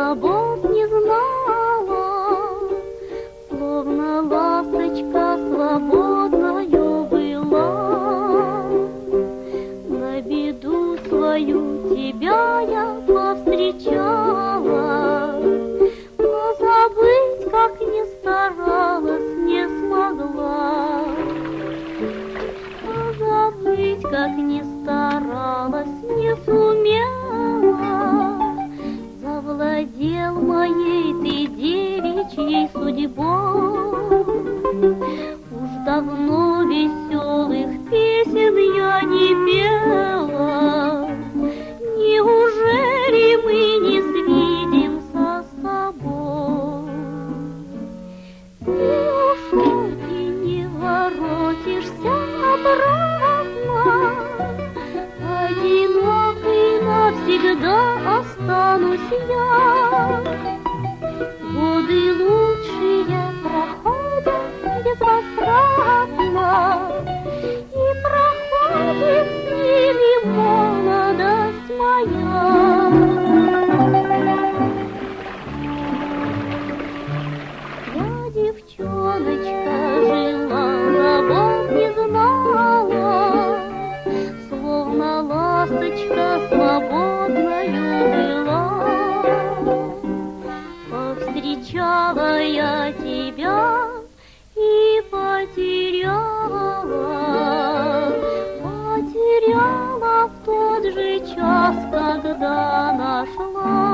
забот не знала, словно ласточка свободною была. На беду свою тебя я повстречала, но забыть, как ни старалась, не смогла. Забыть, как ни старалась, не сумела. Завладел моей ты девичьей судьбой. Уж давно веселых песен я не пела. Неужели мы не свидимся с тобой? Ты ушел и не воротишься обратно. Одинокой навсегда останусь я. Годы лучшие проходят безвозвратно, и проходит с ними молодость моя. Я, девчоночка, жила, забот не знала, словно ласточка свободною была. Повстречала я тебя и потеряла, потеряла в тот же час, когда нашла.